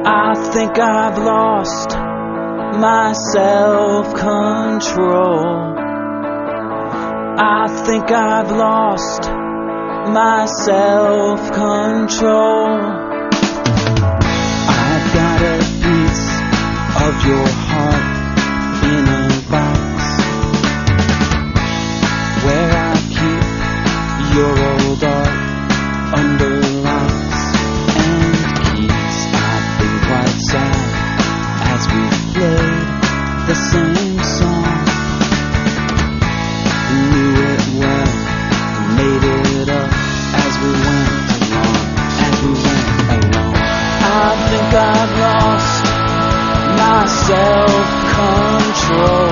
I think I've lost my self-control. I think I've lost my self-control. I've got a piece of your heart in a box where I keep your old art under locks and keys. I've been quite sad as we've played the same song. Knew it well, made it up as we went along, I think I've lost my self-control.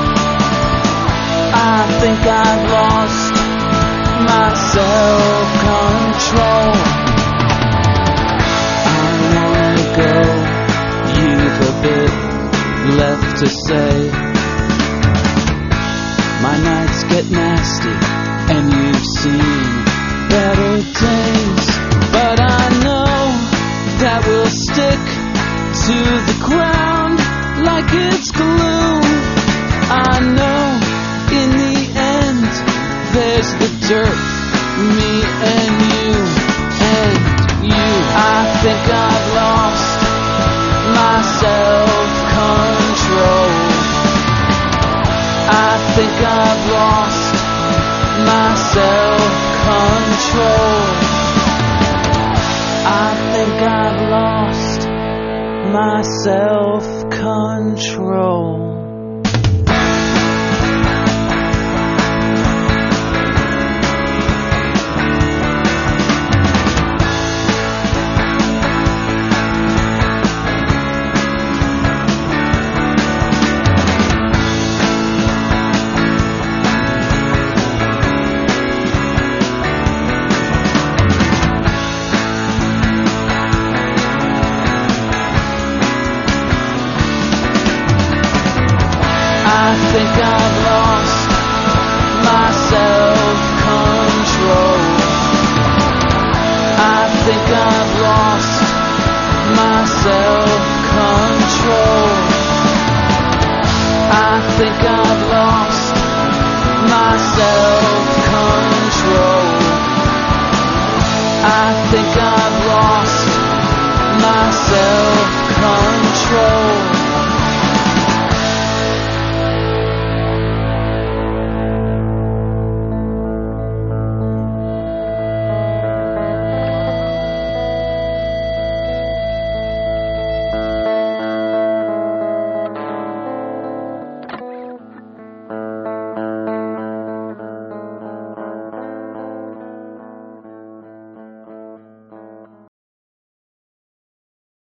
I think I've lost my self-control. I wanna go, you've a bit left to say. My nights get nasty, and you've seen better days. But I know that we'll stick to the ground like it's glue. I know in the end there's the dirt, me and you. I think I've lost my self-control. I think I've lost my self-control. I think I've lost my self-control. I think